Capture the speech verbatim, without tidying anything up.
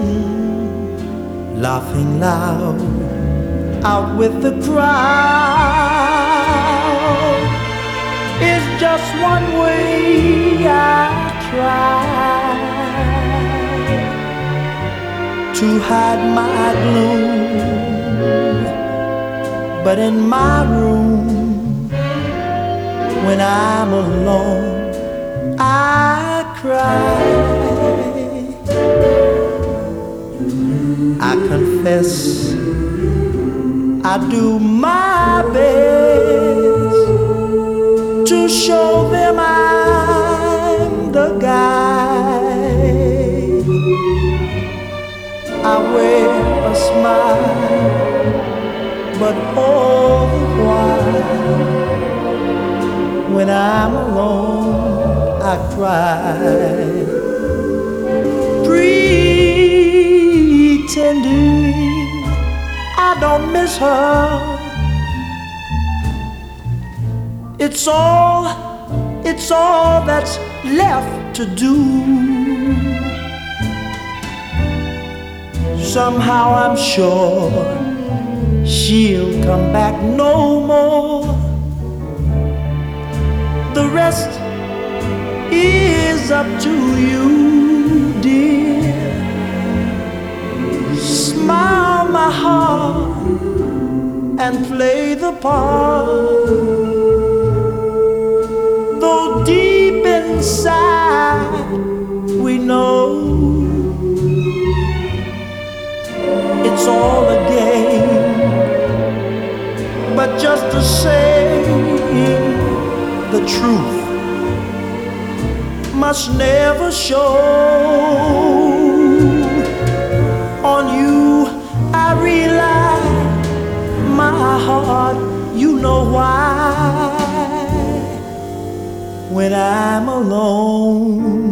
laughing loud out with the crowd is just one way I try to hide my gloom. But in my room, when I'm alone, I cry. I confess I do my best to show them I'm the guy. I wear a smile, but all the while, when I'm alone, I cry. Pretending I don't miss her, it's all, it's all that's left to do. Somehow I'm sure she'll come back no more. The rest is up to you, dear. Smile my heart and play the part, though deep inside we know it's all a game. But just to say the truth must never show. On you I rely, my heart, you know why. When I'm alone,